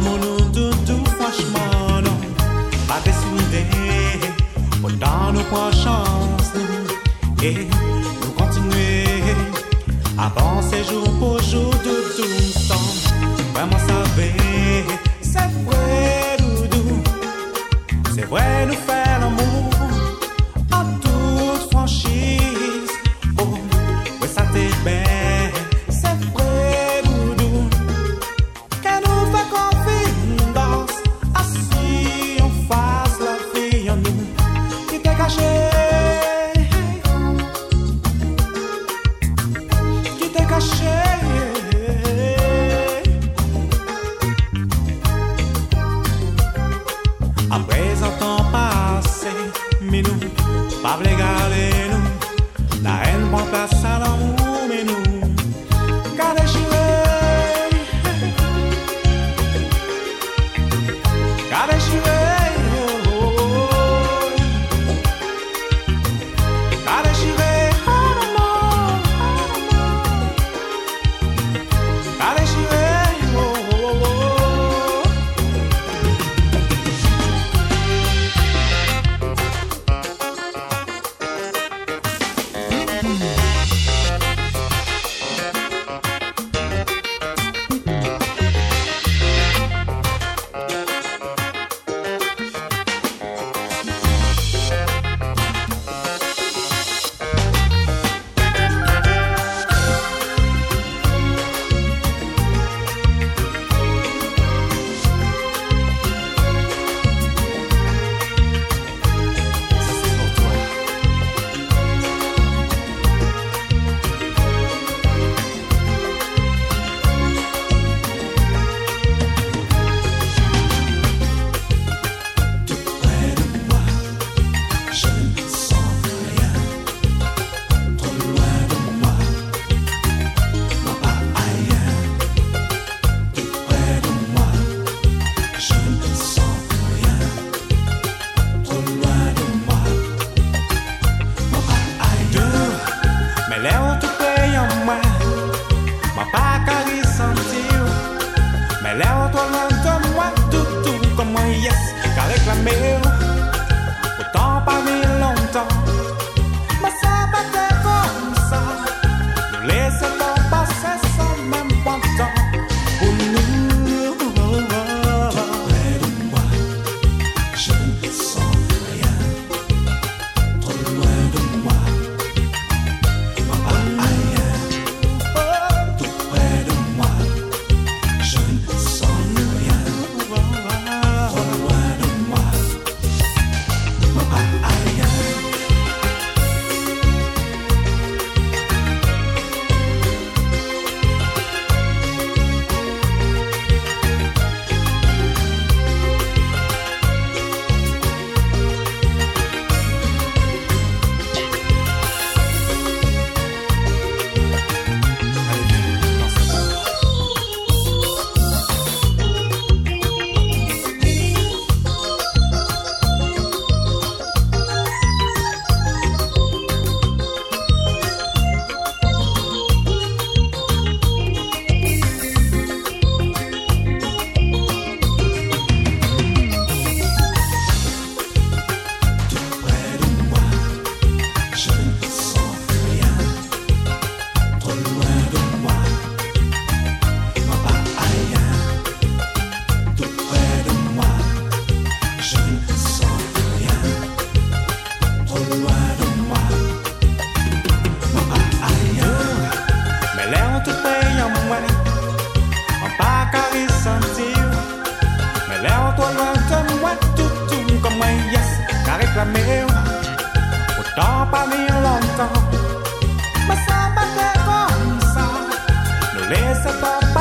l'amour nous doudou, franchement non. Pas décidé, autant nous prend chance et nous continuer. Avancer jour pour jour, doudou, sans vraiment savoir. C'est vrai, doudou, c'est vrai, nous faire l'amour en toute franchise. Oh, oui, ça t'est bien, c'est vrai, doudou, que nous fait confiance. Assis en face, la vie en nous qui t'est cachée. Après un temps passé, mais nous, pas regarder nous. La haine prend place à l'amour, mais nous, qu'à déchirer, qu'à déchirer, qu'à déchirer, qu'à déchirer. Autant pas venir longtemps, mais ça battait comme ça. Nous laissons pas